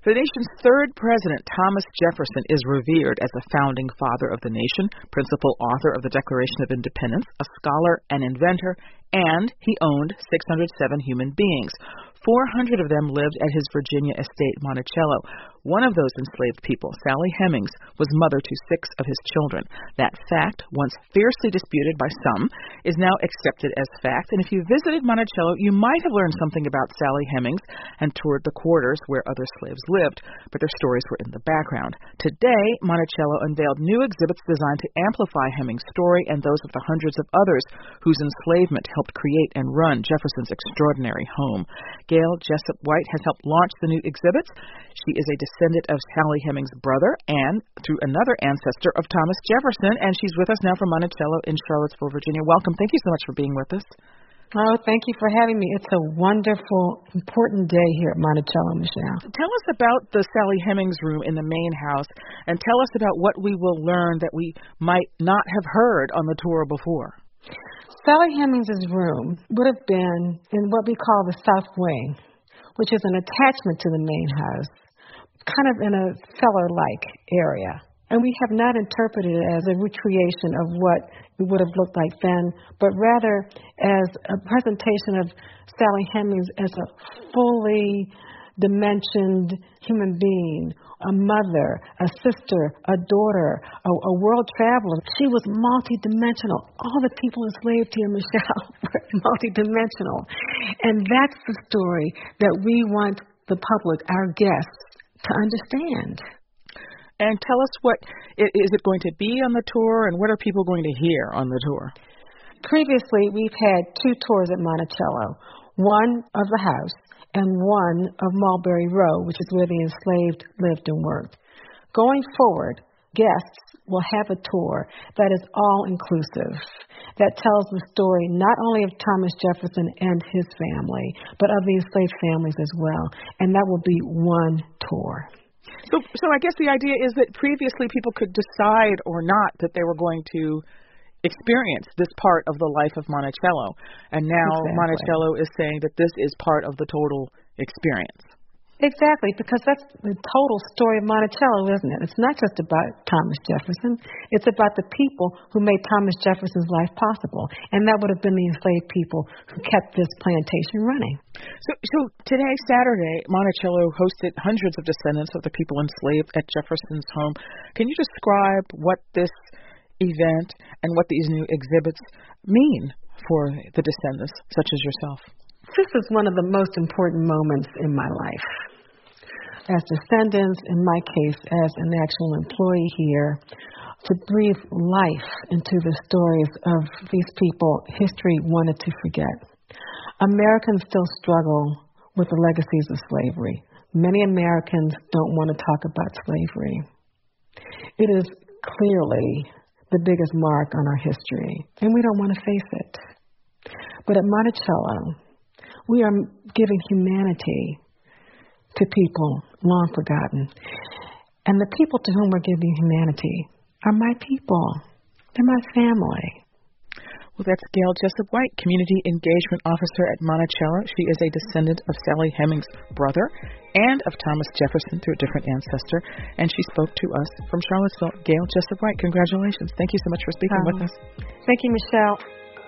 The nation's third president, Thomas Jefferson, is revered as the founding father of the nation, principal author of the Declaration of Independence, a scholar and inventor, and he owned 607 human beings. 400 of them lived at his Virginia estate, Monticello. One of those enslaved people, Sally Hemings, was mother to 6 of his children. That fact, once fiercely disputed by some, is now accepted as fact. And if you visited Monticello, you might have learned something about Sally Hemings and toured the quarters where other slaves lived, but their stories were in the background. Today, Monticello unveiled new exhibits designed to amplify Hemings' story and those of the hundreds of others whose enslavement helped create and run Jefferson's extraordinary home. Gail Jessup White has helped launch the new exhibits. She is a descendant of Sally Hemings' brother and, through another ancestor, of Thomas Jefferson, and she's with us now from Monticello in Charlottesville, Virginia. Welcome. Thank you so much for being with us. Oh, thank you for having me. It's a wonderful, important day here at Monticello, Michelle. Tell us about the Sally Hemings room in the main house, and tell us about what we will learn that we might not have heard on the tour before. Sally Hemings' room would have been in what we call the South Wing, which is an attachment to the main house, kind of in a cellar-like area. And we have not interpreted it as a recreation of what it would have looked like then, but rather as a presentation of Sally Hemings as a fully dimensioned human being, a mother, a sister, a daughter, a world traveler. She was multidimensional. All the people enslaved here, Michelle, were multidimensional. And that's the story that we want the public, our guests, to understand. And tell us, what is it going to be on the tour, and what are people going to hear on the tour? Previously, we've had 2 tours at Monticello, one of the house and one of Mulberry Row, which is where the enslaved lived and worked. Going forward, guests will have a tour that is all-inclusive, that tells the story not only of Thomas Jefferson and his family, but of the enslaved families as well, and that will be one tour. So I guess the idea is that previously people could decide or not that they were going to experience this part of the life of Monticello. And now exactly. Monticello is saying that this is part of the total experience. Exactly, because that's the total story of Monticello, isn't it? It's not just about Thomas Jefferson. It's about the people who made Thomas Jefferson's life possible. And that would have been the enslaved people who kept this plantation running. So today, Saturday, Monticello hosted hundreds of descendants of the people enslaved at Jefferson's home. Can you describe what this event and what these new exhibits mean for the descendants, such as yourself? This is one of the most important moments in my life. As descendants, in my case, as an actual employee here, to breathe life into the stories of these people history wanted to forget. Americans still struggle with the legacies of slavery. Many Americans don't want to talk about slavery. It is clearly the biggest mark on our history, and we don't want to face it. But at Monticello, we are giving humanity to people long forgotten. And the people to whom we're giving humanity are my people. They're my family. Well, that's Gail Jessup White, Community Engagement Officer at Monticello. She is a descendant of Sally Hemings' brother and of Thomas Jefferson through a different ancestor. And she spoke to us from Charlottesville. Gail Jessup White, congratulations. Thank you so much for speaking with us. Thank you, Michelle.